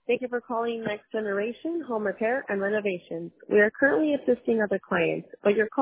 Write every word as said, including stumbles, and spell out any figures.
Thank you for calling Next Generation Home Repair and Renovations. We are currently assisting other clients, but your call